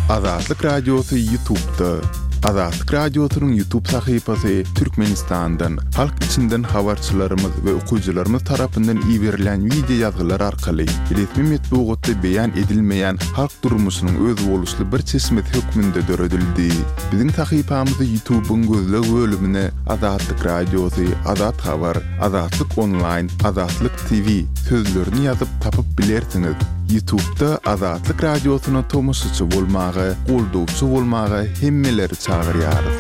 Azatlyk Radiosu YouTube'da. Azatlyk Radiosu'nun YouTube sayfasy Türkmenistan'dan, halk içinden habarçylarymyz we okuyjylarymyz tarapyndan ýiberilen video ýazgylar arkaly resmi metbuatda beýan edilmeýän halk durmuşynyň öz boluşly bir çeşmet hökmünde döredildi. Biziň sayfamyzy YouTube'un gözleg bölümine Azatlyk Radiosu, Azat Habar, Azatlyk Online, Azatlyk TV sözlerini ýazyp tapyp bilersiňiz. YouTube'da Azatlyk Radiosu'na tomusçy bolmagy, goldowçy bolmagy hemmeleri çağırýarys.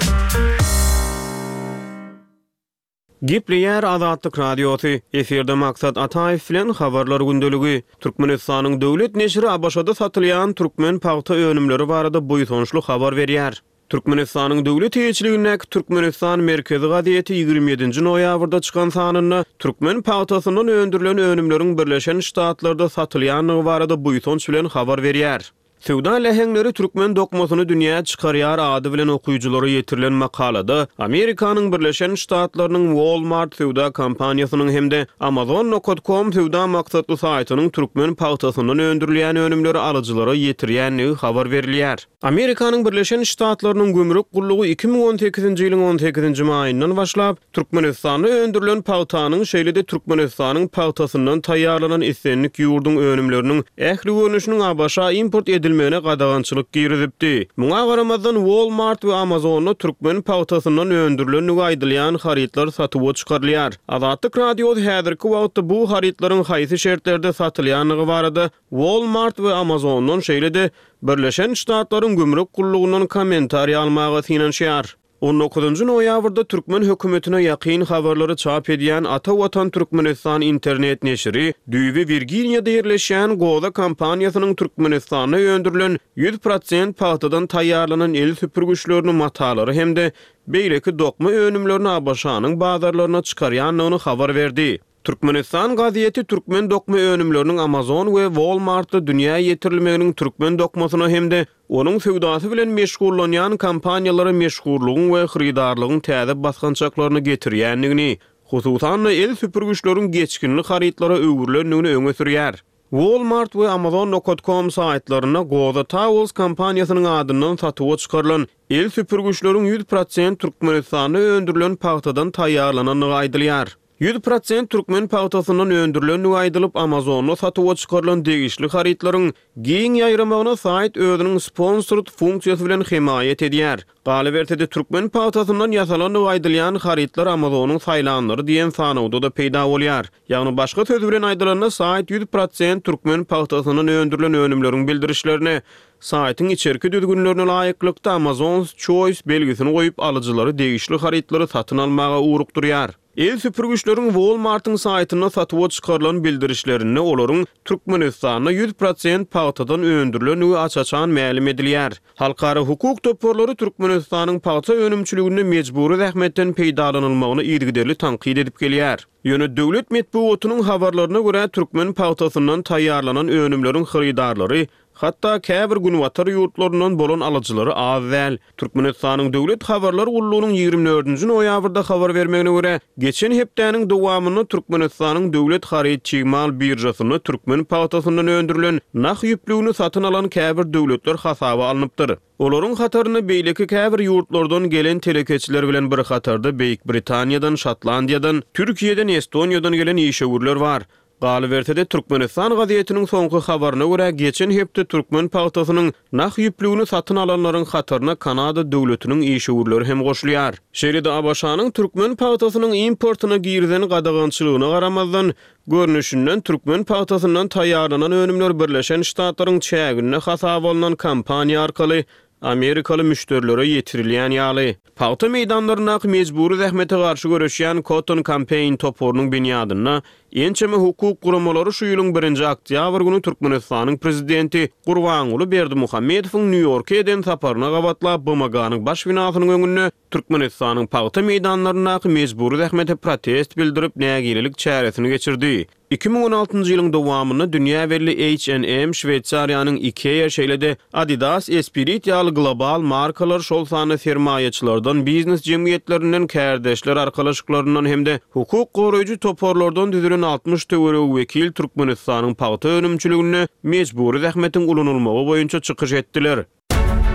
Gipleyer Azatlyk Radiosu, eferde maksat Ataýew bilen habarlar gündöligi. Türkmenistanyň döwlet neşri Abaşada satylýan türkmen paýta önümleri barada boýsunçly habar berýär. Türkmenistanyň döwlet heýetçiligine Türkmenistan Merkezi gazieti 27-nji noýabrda çykan sanyna türkmen paýtasynyň öndürilen önümleriň Birleşen Ştatlarda satylýanyny barada boýsunç bilen habar berýär. Sewda lehengleri Türkmen dokmasyny dünýäge çykarýar ady bilen okuyjylary ýetirilen makalada Amerikanyň Birleşen Ştatlarynyň Walmart sewda kompaniýasynyň hemde Amazon.com sewda maksatly saýtynyň türkmen paýtasynyň öndürilen önümleri alyjylara ýetirýänligi habar berilýär. Amerikanyň Birleşen Ştatlarynyň gömrük gullugy 2018-nji ýylyň 18-nji maýyndan başlap Türkmenistanda öndürilen paýtanyň şeýlede Türkmenistanyň paýtasyndan taýýarlanan islenlik ýurdun önümleriniň ähli görnüşiniň abaşa import edilmegine gadagançylyk girizipdi. Muňa garamazdan Walmart we Amazon'u türkmen paýtasyndan öndürilen aýdylýan haritlar satyp çykarylýar. Azatlyk Radiosu häzirki wagtda bu haritlaryň haýsy şertlerde satylýanyny barada Walmart we Amazon'dan şeýlede Birleşen Ştatlaryň gömrük gullugynyň kommentariýa almagy synanýar. 19-njy noýabrda Türkmen hökümetine ýakyn habarlary çap edýän Ata Watan Türkmenistan internet neşri Düýbi Virginiýada ýerleşýän Goda kompaniýasynyň Türkmenistana öndürilen 100% paýtadan taýýarlanan el süpürgüçlerini matalary hemde beýleki dokma önümlerini Abaşanyň bazarlaryna çykarýanlygyny habar berdi. Türkmenistan gazieti türkmen dokma önümlerinin Amazon we Walmart'ta dünýäge ýetirilmeginiň türkmen dokmasyna hemde onuň sewdasy bilen meşgullanýan kompaniýalary meşgullugyň we hyrydarlygyň täze basgançaklaryny getirýänligini, hususan el süpürgüçleriň geçkinlik haritlary öwürlendigini öňe sürýär. Walmart we Amazon.com saýtlaryna Goda Towels kompaniýasynyň adyndan satyp çykarylan el süpürgüçleriň 100% Türkmenistanda öndürilen paýtadan taýýarlananyny aýdylýar. 100% türkmen paýtasyndan öndürilen aýdylyp Amazon'a satyp çykarylan degişli haritlaryň giň ýaýramagyna saýt özüniň sponsored funksiýasy bilen himayet edýär. Galibertede türkmen paýtasyndan ýasalan aýdylýan haritlar Amazonyň saýlanlary diýen sanawda da peýda bolýar. Ýagny başga söz bilen aýdylanda saýt 100% türkmen paýtasyndan öndürilen önümleriň bildirişlerini saýtyň içerki düzgünlerine laýyklykda Amazon Choice belgisini goýup alyjylary degişli haritlary satyn almaga urukdurýar. El süpürgüçleriň Walmart'ın saýtyna satyp çykarylan bildirişlerini olaryň Türkmenistana 100% paýtadan öndürilen açaçan ma'lum edilýär. Halkara hukuk toporlary Türkmenistanyň paýta önümçiligini mejburi zähmetden peýdalanylmagyny ýergiderli tanqid edip gelýär. Ýöne döwlet metbuatynyň habarlaryna görä türkmen paýtasyndan taýýarlanan önümleriň hyrydarlary hatta käbir günwatar ýurtlaryndan bolan alyjylary az däl. Türkmenistanyň döwlet habarlar gullugynyň 24-nji noýabrda habar bermegine görä, geçen hepdäniň dowamyny Türkmenistanyň döwlet harytçymal birjasyny türkmen paýtasyndan öndürilen naq ýüpligini satyn alan käbir döwletler hasaba alınıpdyr. Olaryň hataryny beýleki käbir ýurtlardan gelen telekeçiler bilen bir hatarda Beýik Britaniýadan, Şotlandiýadan, Türkiýeden, Estoniýadan gelen işewürler bar. Galibertede Türkmenistan gazietiniň soňky habaryna görä geçen hepde türkmen paýtasynyň naq ýüpligini satyn alanlaryň hataryna Kanada döwletiniň işewürleri hem goşulýar. Şeýlede Abaşanyň türkmen paýtasynyň importyna girden gadagançylygyna garamazdan görnüşinden türkmen paýtasyndan taýýarlanan önümler Birleşen Ştatlaryň çägine hasap olunan kompaniýa arkaly Amerikalı müşterilere yetirilýän ýaly. Paýta meýdanlaryna mejburi zähmete garşy görüşýän Cotton Campaign toporunyň binýadyna ençeme hukuk guramalary şu ýylyň 1-nji oktýabr güni Türkmenistanyň prezidenti Gurbanuly Berdimuhammedowyň New Yorka eden saparyna gabatlap BMG-nyň baş binasynyň öňünde Türkmenistanyň paýta meýdanlaryna mejburi zähmete protest bildirip nägilelik çäresini geçirdi. 2016-njy ýylyň dowamyny dünýä berli H&M, Şweýçariýanyň IKEA şeýlede Adidas, Esprit ýaly global markalar şol sany sermaýeçilerden, biznes jemgyýetlerinden, kärdeşler arkalaşyklarynyň hemde hukuk goraýjy toporlardan düzülen 60 töwereg wekil Türkmenistanyň paýta önümçiligine mejburi zähmetiň ulunulmagy boýunça çykyş etdiler.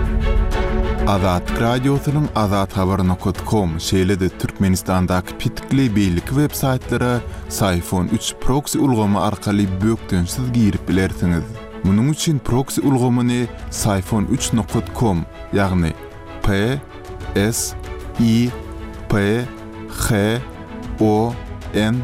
Azat Radyosu'nun azathabar.com şeýle-de Türkmenistandaky pitikli beýlik websaytlara Sayfon 3 proxy ulgamy arkaly bökdönsiz girip bilersiňiz. Munuň üçin proxy ulgamyny sayfon3.com ýagny p s i p h o n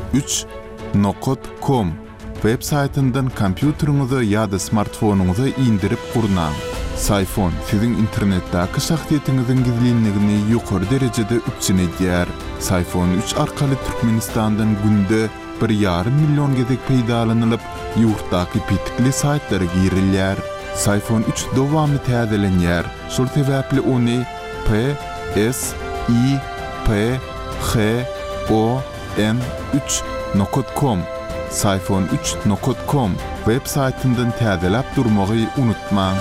3.com websaytyndan kompýuteriňize ýa-da smartfonuňyza indirip gurnaň. Sayfon sizin internetdäki şahsiýetiňiziň gizlinligini ýokary derejede üçin edýär. Sayfon 3 arkaly Türkmenistandan günde 1,5 milyon gezek peýdalanylyp, ýurtdaky pitikli saytlara girilýär. Sayfon 3 dowamly täzelenýär. Şol sebäpli ony p s i p h o n 3.com sayfon3.com websaytyndan täzelep durmagy unutmaň.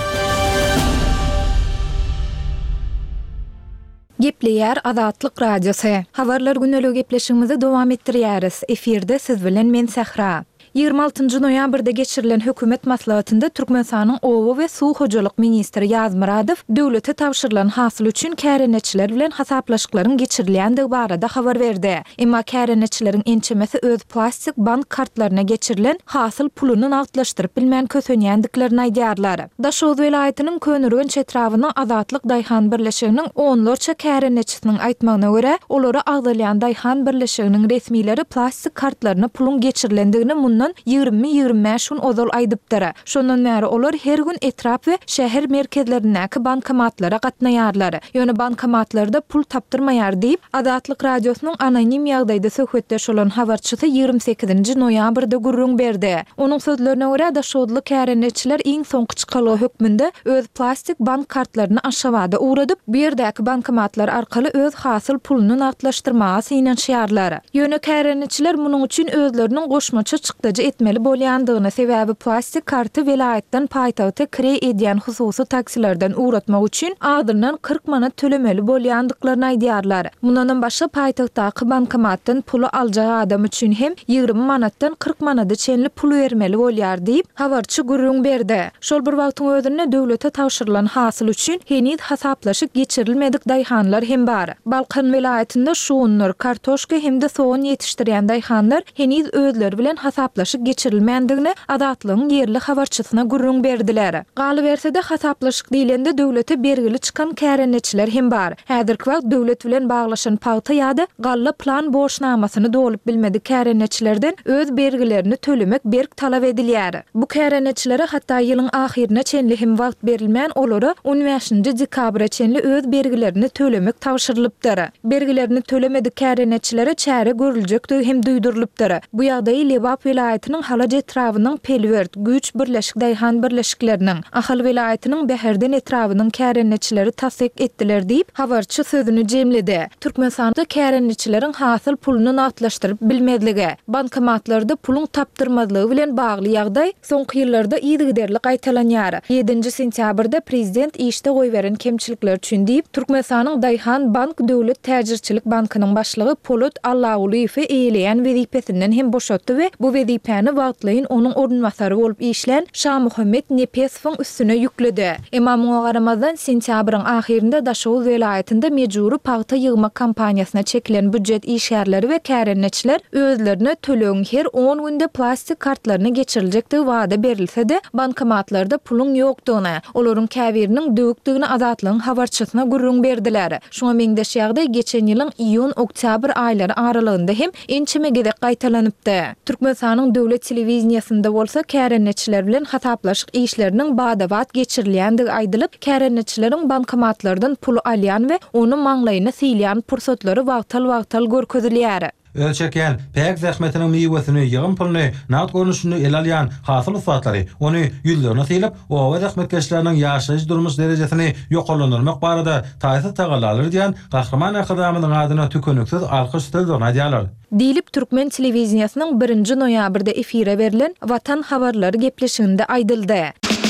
Gepleýär Azatlyk Radiosu. Habarlar güneligi gepleşigimizi dowam etdirýäris. Efirde siz bilen men Sahra. 26 noýabrda geçirilen hökümet maslahatynda Türkmenistanyň Owa we Suw hojalyk ministri Ýazmyradow döwlete tawşyrylan hasyl üçin kärenetçiler bilen hasaplaşyklaryň geçirilýändigi barada habar berdi. Emma kärenetçileriň ençemesi öz plastik bank kartlaryna geçirilen hasyl puluny nagtlaşdyryp bilmän kösenýändiklerini aýdýarlar. Daşoz welaýatynyň Könürgen çetrawyna Azatlyk Daýhan birleşiginiň onlarça kärenetçisiniň aýtmagyna görä, olary agdalýan Daýhan birleşiginiň resmileri plastik kartlaryna pulun geçirilendigini mundan 20-25 gün ozal aýdypdyr. Şondan bäri olar her gün etrap we şäher merkezlerindäki bankomatlara gatnaýarlar. Ýöne bankomatlarda pul tapdyrmaýar diýip Azatlyk Radiosynyň anonim ýagdaýda söhbetdeş bolan habarçysy 28 noýabrda gurrun berdi. Onuň sözlerine görä daşodly kärenetçiler iň soňky çykaly hökmünde öz plastik bank kartlaryny aşawada uğradyp, bu ýerdäki bankomatlar arkaly öz hasyl puluny nagtlaşdyrmagy synanýarlar. Ýöne kärenetçiler munuň üçin özleriniň goşmaça çykdyjy etmeli bolýandygyny sebäbi plastik karty welaýatdan paýtagta kire edýän hususy taksilerden uğratmak üçin adyrnan 40 manat tölemeli bolýandyklaryny aýdýarlar. Mundan başga paýtagtdaky bankomatdan pulu aljak adam üçin hem 20 manatdan 40 manata çenli pul bermeli bolýar diýip habarçy gurrun berdi. Şol bir wagtyň özünde döwlete tawşyrylan hasyl üçin henüz hasaplaşyp geçirilmedik daýhanlar hem bar. Balkan welaýatynda şuunlar, kartoşka hem de soğan ýetişdirýän daýhanlar henüz özleri bilen hasaplaşyp geçirilmändigini Azatlygyň ýerli habarçysyna gurrun berdiler. Galybersede hasaplaşyk diýilende döwlete bergili çykan kärenetçiler hem bar. Häzirki wagt döwlet bilen baglaşan paýta ýa-da galla plan boşnamasyny dolup bilmedik kärenetçilerden öz bergilerini tölemek berk talap edilýär. Bu kärenetçilere hatda ýylyň ahyrına çenli hem wagt berilmän olary 15 dekabra çenli öz bergilerini tölemek tawşyrylypdyr. Bergilerini tölemedik kärenetçilere çäre görüljekdi hem duýdurylypdyr. Bu ýagdaý Lebap welaýatynyň Halaç etrawynyň Pelwert, Güç birleşik daýhan birleşikleriniň Ahal welaýatynyň Beherden etrawynyň kärenetçileri tasdik etdiler diýip habarçy sözüni jemledi. Türkmenistanda kärenetçileriň hasyl puluny nagtlaşdyryp bilmezligi, bankomatlarda pulun tapdyrmadlygy bilen bagly ýagdaý soňky ýyllarda ýygyderli gaýtalanýar. 7 sentýabrda prezident işde goýberen kemçilikler üçin diýip Türkmenistanyň Daýhan Bank Döwlet Täjirçilik Bankynyň başlygy Polat Allaguliýew eýleýän wezipesinden hem boşatdy we bu wezipäni wagtlaýyn onuň ornmasary bolup işlen Şah Muhammed Nepesowyň üstüne ýükledi. Emma muňa garamazdan sentýabryň ahyrynda Daşoz welaýatynda mejburi paýta ýygma kampaniýasyna çekilen büdjet işgärleri we kärenetçiler özlerine tölegiň her 10 günde plastik kartlaryny geçiriljekdi wada berilse-de bankomatlarda pulun ýokdugyna, olaryň käbiriniň döwükdigini Azatlygyň habarçysyna gurrun berdiler. Şoňa meňdeş ýagdaý geçen ýylyň iýun-oktýabr aýlary aralygynda hem ençeme gezek gaýtalanypdy. Türkmenistanyň döwlet telewizionýasynda bolsa kärenetçiler bilen hasaplaşyk işleriniň bada-bat geçirilýändigi aýdylyp, kärenetçileriň bankomatlardan pulu alýan we onu maňlaýyna silýän pursatlary wagtal görkezilýär. Ölçeken pek zähmetiniň miwesini ýygyn puluny nagd görnüşini el alýan hasyl usatlary ony ýüzlerine silip, owa zähmetkeşleriniň ýaşaýyş durmuş derejesini ýokarlandyrmak barada taýsy tagalarlar diýen gahrman akadamynyň adyna tükenüksiz alkyş sözlerini aýdýarlar. Diýilip Türkmen telewizionýasynyň 1 noýabrda efire berilen Watan habarlary gepleşiginde aýdyldy.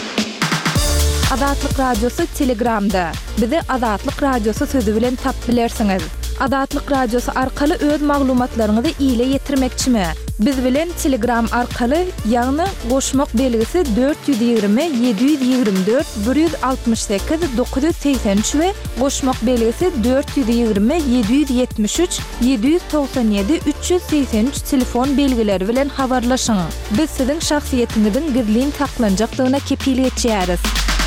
Azatlyk Radiosu Telegramda. Bizi Azatlyk Radiosu sözü bilen tap bilersiňiz. Azatlyk Radiosu arkaly öz maglumatlaryňyzy ýetirmekçimi? Biz bilen Telegram arkaly ýagny goşmak belgisi 420 724 168 983 we goşmak belgisi 420 773 797 383 telefon belgileri bilen habarlaşyň. Biz siziň şahsiýetinizin gizlin taklanjakdygyna kepillik etýäris.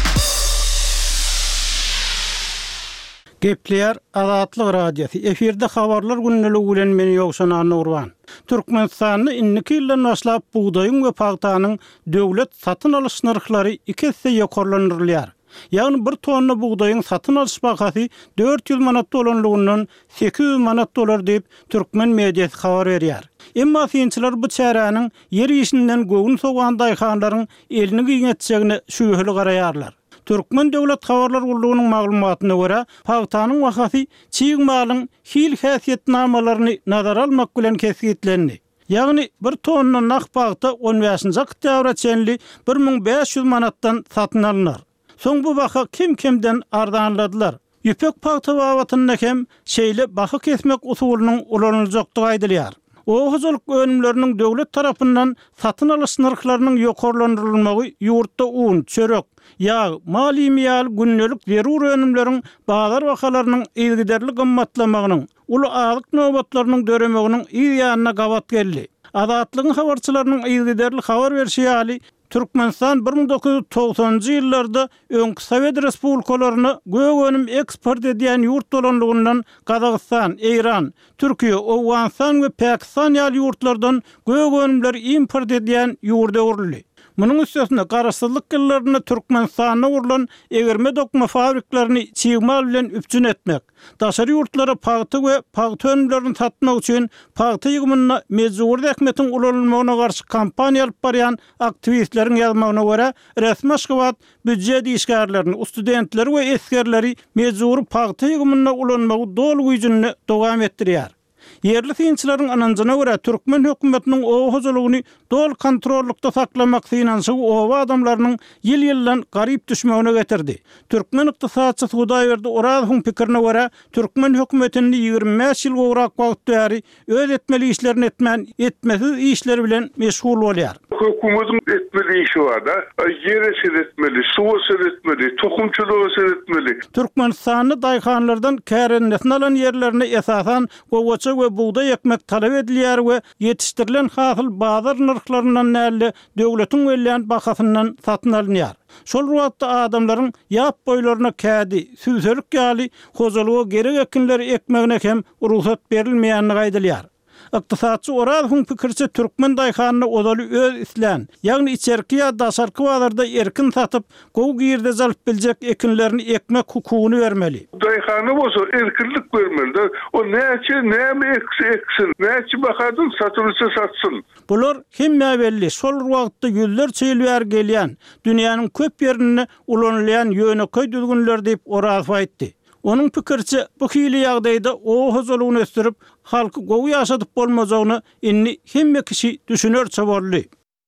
Gepleýär Azatlyk radiosu. Eferde habarlar günneligi bilen meni ýogşan Nurwan. Türkmenistanyň inniki ýyldan başlap buğdaýyň we paýtanyň döwlet satyn alyş narhlary 2 hisse ýokarlandyrylýar. Ýagny 1 tonna buğdaýyň satyn alyş bahasy 400 manat bolanlygyndan 800 manat dolar diýip türkmen mediýasy habar berýär. Emma synçylar bu çäranyň ýer ýeşinden göwün soğan daýhanlaryň elini giňetjegine şüýheli garaýarlar. Türkmen döwlet habarlar gurulunyň maglumatyna görä, paýtanyň bahasy çiň malyň hil häsiýetnamalaryny nazara almak bilen kesgitlendi. Ýagny 1 tonna nak paýta 15-nji oktýabra çenli 1500 manatdan satyn alynýar. Soň bu baha kim-kimden ardanladylar. Ýüpek paýta babatyna hem şeýle baha kesmek usulynyň ulanyljakdygy aýdylýar. Oğuzluk önümlerinin döwlet tarapyndan satyn alyş narhlarynyň ýokarlandyrylmagy ýurtda un, çörek, ýağ, malimiýal günnelik zerur önümleriň bazar bahalarynyň ýygyderli gymmatlamagynyň, uly azyk nöwbatlarynyň döremeginiň ýa-ýanyna gawat geldi. Azatlygyň habarçylarynyň ýygyderli habar berişi ýaly Türkmenistan 1990-njy ýyllarda öňkü Sowet respublikalaryna göwönüm eksport edýän ýurt bolanlygyndan Kazakystan, Iran, Türkiýe, Owganistan we Pakistan ýaly ýurtlardan göwönümler import edýän ýurda uruly. Munyň üstesine garaşsyzlyk ýyllaryna Türkmenistana urulan egerme dokma fabriklaryny çiğmal bilen üpjün etmek, daşary ýurtlara paýta we paýta önümlerini satmak üçin paýta ýygymyna mejbur häkmetiň ulanylmagyna garşy kampaniýa alyp barýan aktivistleriň ýazmagyna görä, resmi Aşgabat büdjet işgärlerini, studentler we eskerleri mejbur paýta ýygymyna ulanmagy dol güýjünü dowam etdirýär. Yerli synçylaryň ananjyna görä Türkmen hökümetiniň oğuzlugyny dol kontrollukda saklamak synanşy owa adamlarynyň ýyl-ýyldan garyp düşmegine getirdi. Türkmen ykdysatçy Hudaýberdi Orazowyň pikirini görä Türkmen hökümetini 25 ýyl gowrak wagt bäri öz etmeli işlerini etmesiz işler bilen meşgul bolýar. Hökümetin etmeli işi var da, ýere seretmeli, suwa seretmeli, tohumçylygy seretmeli. Türkmenistanyny daýhanlardan kärennesini alan ýerlerini esasan gowaça we buğday ekmek talep edilýär we ýetişdirilen hasyl bazar narhlarynyň näle döwletiň welýän bahasyndan satyn alynýar. Şol wagtda adamlaryň ýap boýlaryna kädi, süýselik ýaly hojalygy gerek ekinleri ekmegine hem ruhsat berilmeýänligi aýdylýar. Ykdysatçy Orazowyň pikirçe Türkmen daýhanyny odaly öz islen, ýagny içerki ýa daşarky bazarda erkin satyp, gowy ýerde zalyp biljek ekinlerini ekmek hukugyny bermeli. Daýhany bolsa erkinlik bermeli. O näme eksin, näçe bahadyn satylsa satsyn. Bular hemme belli. Şol wagtda ýüllerçe ýyl bäri gelýän, dünýäniň köp ýerini ulanylýan ýöneköy düzgünler diýip Orazow aýtdy. Onun pikirçe bu hili ýagdaýda oğuzlugyny ösdürip halky gowy ýaşadyp bolmajagyny inni hemme kişi düşünerçe boldy.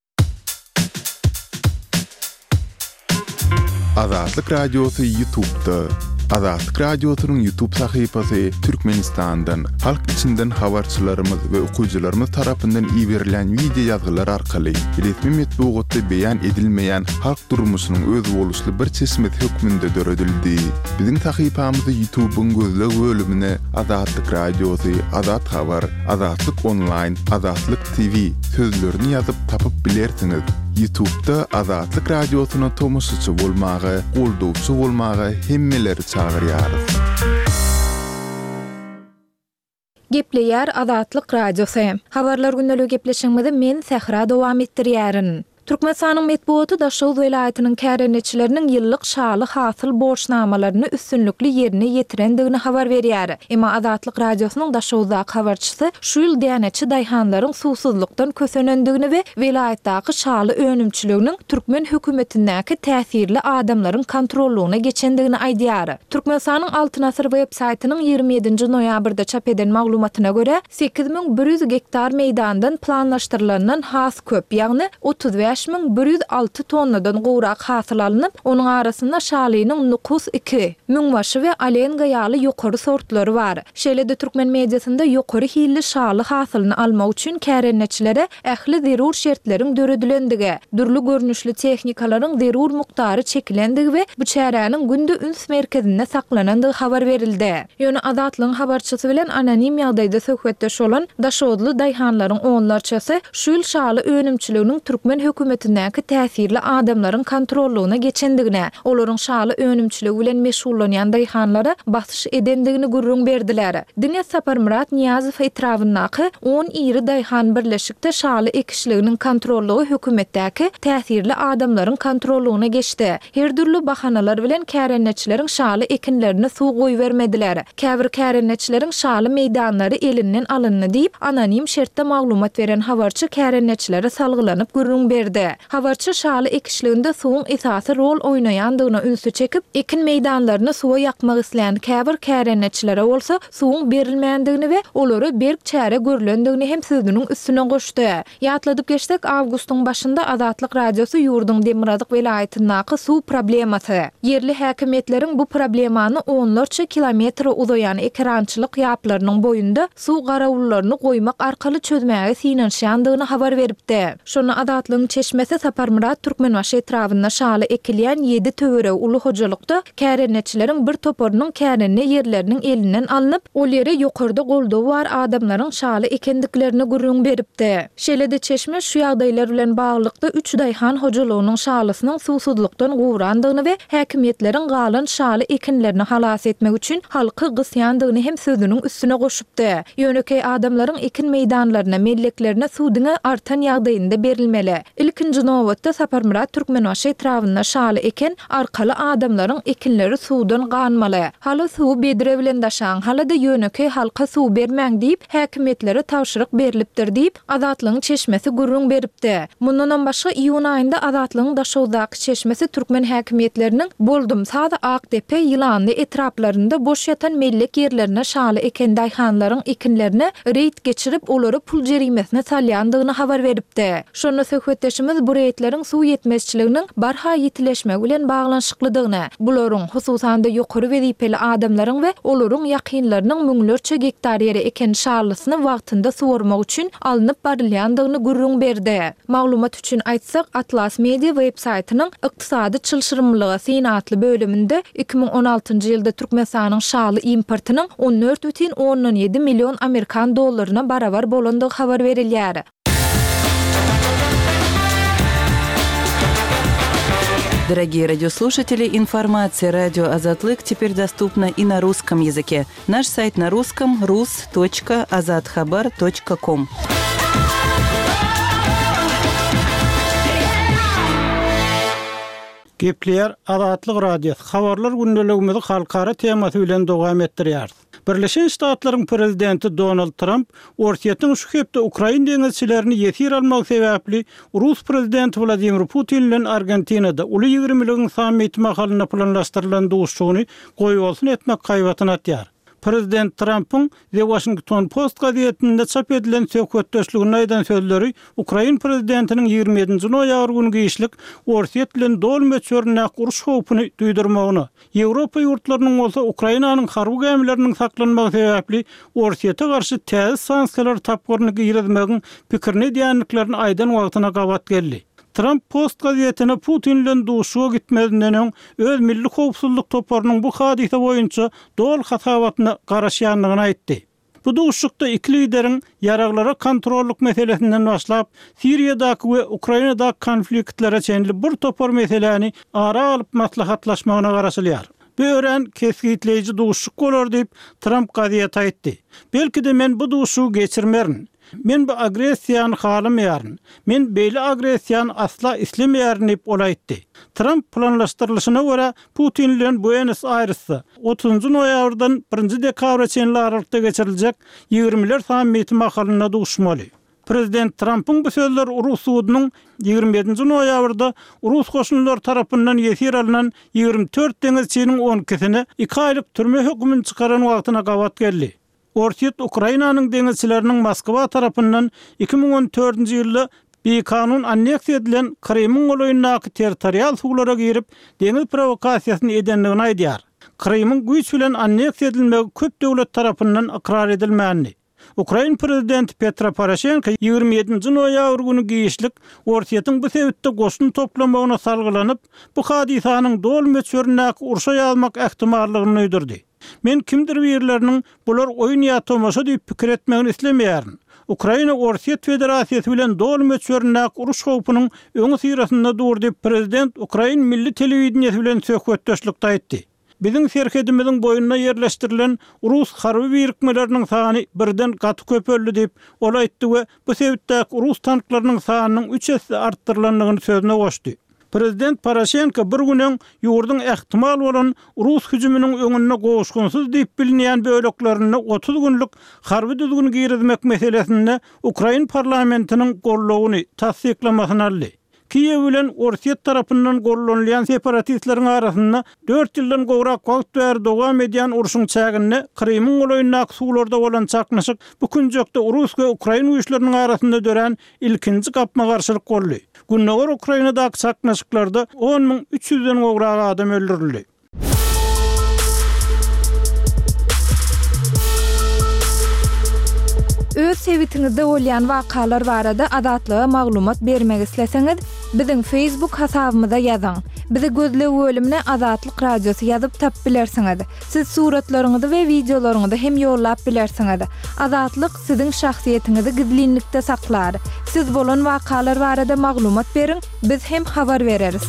Azatlyk radiosu YouTube'da. Azatlyk radiosynyň YouTube sahypasy Türkmenistandan, halk içinden habarçylarymyz we okuwçylarymyz tarapyndan ýiberilen video ýazgylar arkaly resmi metbuatda beýan edilmeýän halk durmuşynyň öz boluşly bir çeşmet hökmünde döredildi. Biziň sahypamyzy YouTube'un gözleg bölümine Azatlyk radiosu, Azat habar, Azatlyk online, Azatlyk TV sözlerini ýazyp tapyp bilersiňiz. YouTube'da Azatlyk radiosyna tomoşçy bolmagy, goldowçy bolmagy hemmeleri çagyrýarys. Gepleýär Azatlyk radiosu. Habarlar günneligi gepleşigimizi men Sehra dowam etdirýärin. Türkmenistanyň metbuaty Daşow welaýatynyň kärenetçileriniň ýyllyk şaly hasyl borçnamalaryny üstünlikli ýerine ýetirendigini habar berýär. Emma Azatlyk radiosynyň Daşowdaky habarçysy şu ýyl dänetçi daýhanlaryň susuzlukdan kösenendigini we welaýatdaky şaly önümçiliginiň Türkmen hökümetindäki täsirli adamlaryň kontrollugyna geçendigini aýdýar. Türkmenistanyň Altyn Asyr web saýtynyň 27-nji noýabrda çap eden maglumatyna görä 8100 hektar meýdandan planlaşdyrylanan has köp, ýagny 35 5106 tonnadan gowrak hasyl alınıp, onuň arasynda şalynyň Nukus 2, müňbaşy we alenga ýaly ýokary sortlary bar. Şeýle-de türkmen mediasynda ýokary hilli şaly hasylyny almak üçin kärenneçilere ähli zerur şertleriň döredilendige, durly görnüşli tehnikalaryň zerur mukdary çekilendigi we bu çäräniň günde üns merkezinde saklanandygy habar berildi. Ýöne Azatlygyň habarçysy bilen anonim ýagdaýda söhbetdeş bolan Daşodly daýhanlaryň oňlarçysy şu ýyl şaly önümçiliginiň türkmen hökümetindäki täsirli adamlaryň kontrollugyna geçendigine, olaryň şaly önümçiligi bilen meşgullanýan daýhanlara basyş edendigini gurrun berdiler. Dinýet Saparmurat Niýazow etrafyndaky 10 iri daýhan birleşikde şaly ekişliginiň kontrollugy hökümetdäki täsirli adamlaryň kontrollugyna geçdi. Her türlü bahanalar bilen kärenneçileriň şaly ekinlerini suw goýbermediler. Käbir kärenneçileriň şaly meýdanlary elinden alyndy diýip anonim şertde maglumat beren habarçy kärenneçilere salgylanyp gurrun berdi. Habarçy şaly ekişliginde suwuň esasy rol oýnaýandygyna ünsü çekip, ekin meýdanlaryny suwa ýakmak isleýän käbir kärenneçilere bolsa suwuň berilmändigini we olary berk çäre görülendigini hem sözüniň üstüne goşdy. Ýatladyp geçsek, awgustyň başynda Azatlyk radiosu ýurdun Demiradyk welaýatyndaky suw problemasy. Yerli häkimetleriň bu problemany onlarça kilometr uzayan ekrançylyk ýaplarynyň boýunda suw garawullaryny goýmak arkaly çözmäge sinanşýandygyny habar beripdi. Şonu Azatlygyň çeşmesi Saparmurat Türkmenbaşy etrafynda şaly ekilýän 7 töwereg uly hojalykda kärenneçileriň bir toporunyň kärenni yerleriniň elinden alınıp, ol ýere ýokarda goldawy bar adamlaryň şaly ekendiklerini gurrun beripdi. Şeýle-de çeşme şu ýagdaýlar bilen baglykda 3 daýhan hojalygynyň şalysynyň suwsuzlukdan gowrandygyny we häkimetleriň galan şaly ekinlerini halas etmek üçin halky gysýandygyny hem sözüniň üstüne goşupdy. Ýöneki adamlaryň ekin meýdanlaryna, melleklerine suwdyňa artan ýagdaýynda berilmeli. İlkinji nowatda Saparmurat Türkmenbaşy etrafynda şaly eken arkaly adamlaryň ekinleri suwdan ganmaly. Hala suw bedire bilen daşan, hala-da ýöneki halka suw bermäň diýip häkimetlere tawşyryk berilipdir diýip Azatlygyň çeşmesi gurrun beripdi. Mundan başga iýun aýynda Azatlygyň Daşowdaky çeşmesi türkmen häkimetleriniň Boldum sada Akdepe ýylanly etraplarynda boş ýatan mellek yerlerine şaly eken daýhanlaryň ekinlerini reýd geçirip olary pul jerimesine salýandygyny habar beripdi. Şonu söhbetdeşimiz bu reýtlerin suw ýetmezçiliginiň barha ýitileşmek bilen baglanşyklydygyny, bularyň hususan da ýokary wezipeli adamlaryň we olaryň ýakynlarynyň müňlerçe gektar ýere eken şalysyny wagtynda suwarmak üçin alınıp barylýandygyny gurrun berdi. Maglumat üçin aýtsak, Atlas Media websaytynyň ykdysady çylşyrymlygy synatly bölüminde 2016-njy ýylda Türkmenistanyň şaly importynyň 14,17 milyon Amerikan dollaryna barabar bolandygy habar berilýär. Дорогие радиослушатели, информация «Радио Азатлык» теперь доступна и на русском языке. Наш сайт на русском – rus.azatxabar.com. Gepleýär Azatlyk radiosu habarlar gündeligimizi halkara temasy bilen dowam etdirýär. Birleşen Ştatlaryň prezidenti Donald Trump Ortiýatyň şu hepde Ukraina deňizçilerini ýetir almak sebäpli Rus prezidenti Vladimir Putin bilen Argentinada uly 20-lik sammit mahalyna planlaşdyrylan duşugyny goýulsyn etmek gaýbatyna atýar. Prezident Trump'ın The Washington Post gazetinde çap edilen söhbetdeşligine aýdan sözleri Ukraina prezidentiniň 27-nji noýabr günü geçlik Ortiýat bilen dolmeçörüne guruş howpuny duýdurmagyny, Ýewropa ýurtlarynyň bolsa Ukrainanyň harby gemleriniň saklanmagy sebäpli Ortiýata garşy täze sanksiýalar tapgyryny giýermegiň pikirini diýenliklerini aýdan wagtyna gabat geldi. Trump Post gazetine Putin bilen duşuga gitmedinden öz milli howpsuzlyk toparynyň bu hadise boýunça dol hatawatyna garaşýanlygyny aýtdy. Bu duşukda iki lideriň ýaraglara kontrolluk meselesinden başlap Siriýadaky we Ukrainadaky konfliktlere çenli bir topar meseleni ara alyp maslahatlaşmagyna garaşylýar. Bören kesgitleyici duşuk bolar diýip Trump gazetine aýtdy. Belki de men bu duşugy geçirmerin. Men bu agresiýany halymýaryn. Men beýle agresiýany asla islemýäryn diýip olaýtdy. Trump planlaşdyrylyşyna görä Putin bilen Buenos Aires'de 30 noýabrdan 1 dekabra çenli aralykda geçiriljek 20'ler sammiti mahalyna duşmaly. Prezident Trump'ın bu sözleri Rus suwudynyň 27-nji noýabrda Rus goşunlary tarapyndan ýetir alynan 24 deňizçiniň 12-sini 2 aýlyk türme hökmüni çykaran wagtyna gabat geldi. Ortiýat Ukrainanyň deňizçileriniň Moskwa tarapyndan 2014-nji ýylda bir kanun anneksiya edilen Krymyň goýundaky territorial suwlara girip deňiz provokasiýasyny edenligini aýdýar. Krymyň güýç bilen anneksiya edilmegi köp döwlet tarapyndan ikrar edilmänini. Ukraina prezidenti Petro Poroshenko 27 noýabr güni giýişlik Orsiýetyň bu sebäpde goşun toplamagyna salgylanyp, bu hadisanyň dol meçöründäki urşa ýazmak ähtimallygyny öýdürdi. Men kimdir birleriniň bular oýun ýa tomaşa diýip pikir etmegini islemeýärin. Ukraina Orsiýet Federasiýasy bilen dol meçöründäki uruş howpunyň öňü syrasynda dur diýip prezident Ukraina milli telewizionyasy bilen söhbetdeşlikde aýtdy. Biziň serkedimiziň boyunna yerleşdirilen Rus harby birikmeleriniň sany birden gaty köpöldi diýip ol aýtdy we bu sebäpde Rus tanklarynyň sanynyň 3 esse artdyrylanlygyny sözüne goşdy. Prezident Poroshenko bir günden ýurdun ähtimal bolan Rus hüjümüniň öňüne goşgunsyz diýip bilinýän böleklerini 30 günlük harby düzgün girizmek meselesinde Ukraina parlamentiniň gollawyny tasdiklamasyny aldy. Kiyew bilen Orsiýet tarapyndan gollanýan separatistleriň arasynda 4 ýyldan gowrak wagt bäri dowam edýän uruşyň çägine Krymyň goýundaky suwlarda bolan çaknaşyk bu künjekde Rus we Ukraina güýçleriniň arasynda dören ilkinji gapma-garşylyk boldy. Günneger Ukrainadaky çaknaşyklarda 10.300-den gowrak adam öldürildi. Öz sebitiňizde bolýan wakalar barada adatlyga maglumat bermek isleseňiz, biziň Facebook hasabymyza ýazyň. Bizi gözlep bölümine Azatlyk Radiosu ýazyp tap bilersiňiz. Siz suratlaryňyzy we videolaryňyzy hem ýollap bilersiňiz. Azatlyk siziň şahsiýetiniňizi gizlinlikde saklar. Siz bolan wakalar barada maglumat beriň, biz hem habar bereriz.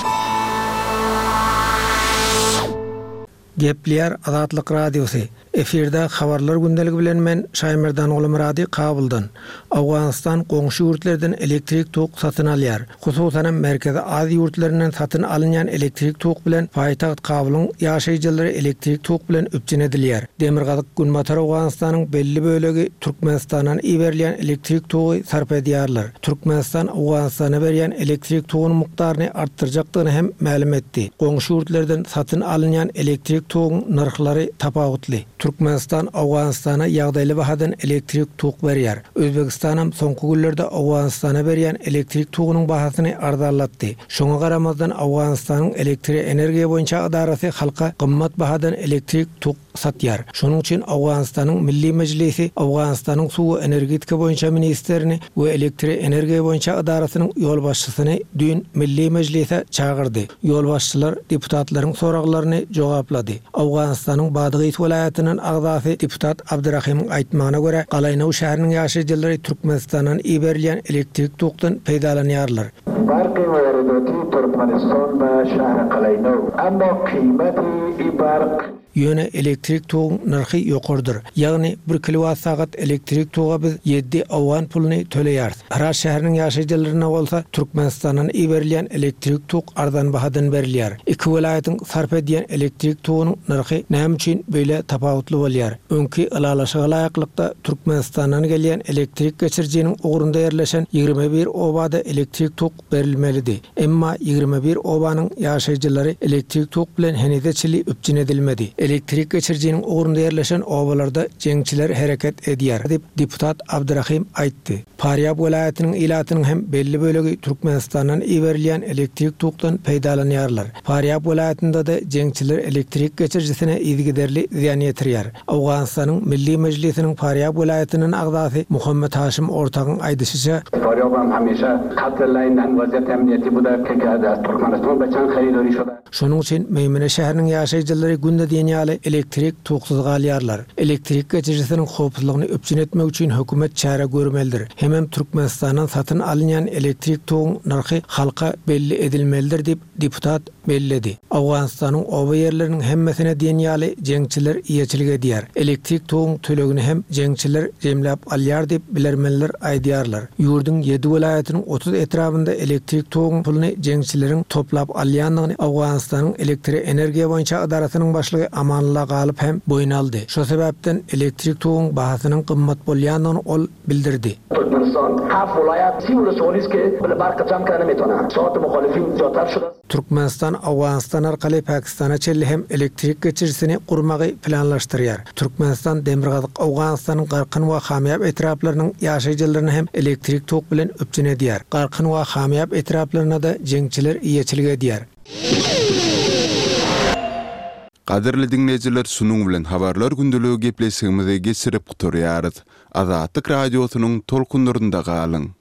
Gepler Azatlyk Radiosu. Efirde habarlar gündeligi bilen men Şaýmerdan Ulumrady Kabuldan. Awganistan goňşy ýurtlardan elektrik tok satyn alýar. Hususan Merkezi Aziýa ýurtlarynyň satyn alynýan elektrik tok bilen paýtaxt Kabulyň ýaşaýjylary elektrik tok bilen öpjün edilýär. Demirgazyk gün motor Awganistanyň belli bölegi Türkmenistandan iberilýän elektrik togy sarp edýärler. Türkmenistan Awganistana berýän elektrik togynyň mukdaryny artdyrjakdygyny hem ma'lum etdi. Goňşy ýurtlardan satyn alynýan elektrik togyň narhlary tapawutly. Türkmenistan Awganistana ýagdaýly bahadan elektrik tok berýär. Özbegistan hem soňky günlerde Awganistana berýän elektrik togynyň bahasyny arzanlatdy. Şoňa garamazdan Awganistanyň elektrik energiýa boýunça idarasy halka gymmat bahadan elektrik tok satýar. Şonuň üçin Awganistanyň Milli Mejlisi Awganistanyň suw energetika boýunça ministerini we elektrik energiýa boýunça idarasynyň ýol başçysyny dün Milli Mejlise çağırdy. Ýol başçylar deputatlaryň soraglaryny jogaplady. Awganistanyň Badygy welaýatynyň agzasy deputat Abdurrahim aýtmagyna görä, Galaýnaw şäheriniň ýaşaýjylary Türkmenistandan iberilýän elektrik tokdan peýdalanýarlar. Barqy waradati Türkmenistan we şäher Galaýnaw, amma kıymeti ibarq Ýöne elektrik togyň narhy ýokardyr. Ýagny 1 kilowat-saat elektrik toga biz 7 awgan puluny töleýär. Har şäheriniň ýaşaýjylaryna bolsa Türkmenistandan iberilýän elektrik tog arzan bahadan berilýär. Iki welaýatyň sarp edýän elektrik togynyň narhy näme üçin beýle tapawutly bolýar? Öňki ilalaşyga laýaklykda Türkmenistandan gelýän elektrik geçirjiniň ugrunda ýerleşen 21 obada elektrik tog berilmelidi. Emma 21 obanyň ýaşaýjylary elektrik tog bilen henedeçili öpjün edilmedi. Elektrik geçirjiniň ugrunda ýerleşen obalarda jeňçiler hereket edýär diýip deputat Abdurrahim aýtdy. Faryab welaýatynyň ilatynyň hem belli bölegi Türkmenistandan iberilýän elektrik togdan peýdalanýarlar. Faryab welaýatynda da jeňçiler elektrik geçirjisine izgiderli ziýan ýetirýär. Awganistanyň Milli Mejlisiniň Faryab welaýatynyň agzasy Muhammed Haşim Ortagyň aýdysynça, Faryabam hamisha katlaýlan waziýet emniyeti bu da kekada Türkmenistan beçen haýdary şoda. Şonuň üçin Meýmene şäheriniň ýaşaýjylary günde diýenýäli elektrik togsyz galýarlar. Elektrik geçirjisiniň howpsuzlygyny öpjün etmek üçin hökümet çäre görmelidir. Hemem Türkmenistandan satyn alynýan elektrik togyň narhy halka belli edilmelidir diýip deputat belledi. Awganistanyň oba ýerleriniň hemmesine diýenýäli jeňçiler ýeçilik edýär. Elektrik togyň tölegini hem jeňçiler jemläp alýar diýip bilermenler aýdýarlar. Ýurdun 7 welaýatynyň 30 etrafynda elektrik togyň pulyny jeňçileriň toplap alýanlygyny Awganistanyň elektrik energiýa boýunça idarasynyň başlygy amanla galyp hem boýnaldy. Şo sebäpden elektrik togyň bahasynyň gymmat bolýanyny ol bildirdi. Türkmenistan Awganistan arkaly Pakistana çelli hem elektrik geçirisini gurmagy planlaşdyrýar. Türkmenistan demirgazyk Awganistanyň garkyn we hamyap etraplarynyň ýaşaýjylaryny hem elektrik tok bilen öpjün edýär. Garkyn we hamyap etraplaryna da jeňçiler iýeçilik edýär. Qadirli dinleyijiler, şunuň bilen habarlar gündeligi gepleşigimizi geçirip guturýarys. Azatlyk radiosynyň tolkunlarynda galyň.